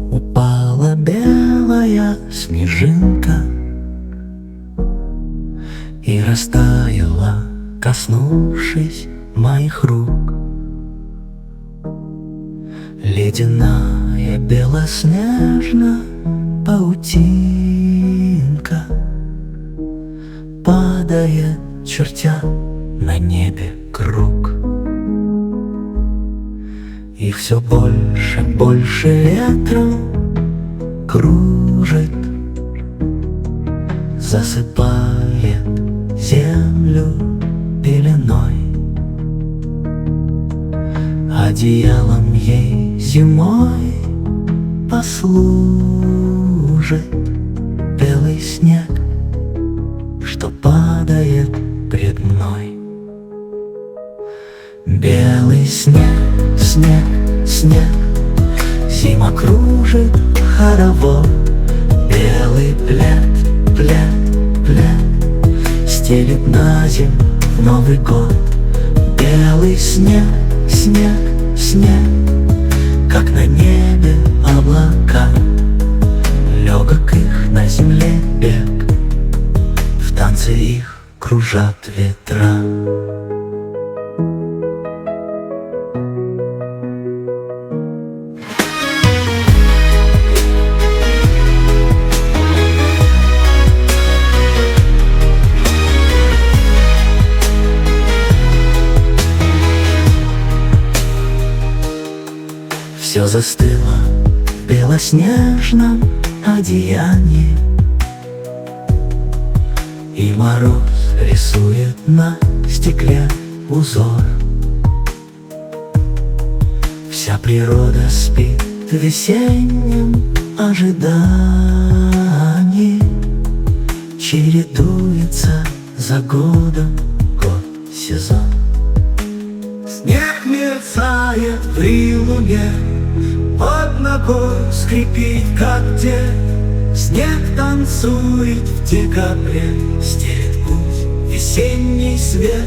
Упала белая снежинка и растаяла, коснувшись моих рук. Ледяная белоснежная паутинка падает, чертя на небе круг. И все больше, больше ветром кружит, засыпает землю пеленой. Одеялом ей зимой послужит белый снег, что падает пред мной. Белый снег, снег, снег, зима кружит хоровод. Белый плед, плед, плед стелит на земь в Новый год. Белый снег, снег, снег, как на небе облака, легок их на земле бег, в танце их кружат ветра. Все застыло в белоснежном одеянии, и мороз рисует на стекле узор. Вся природа спит в весеннем ожидании, чередуется за годом год, сезон. Снег мерцает при луне, под ногой скрипит, как где. Снег танцует в декабре, стелет путь весенний свет.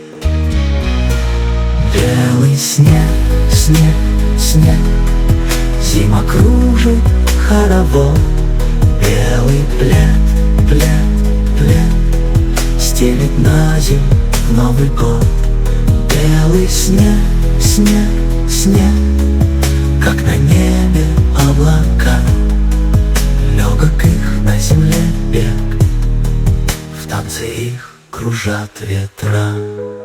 Белый снег, снег, снег, зима кружит хоровод. Белый плед, плед, плед стелет на земь в Новый год. Белый снег, снег, снег, как на небе облака, легок их на земле бег, в танце их кружат ветра.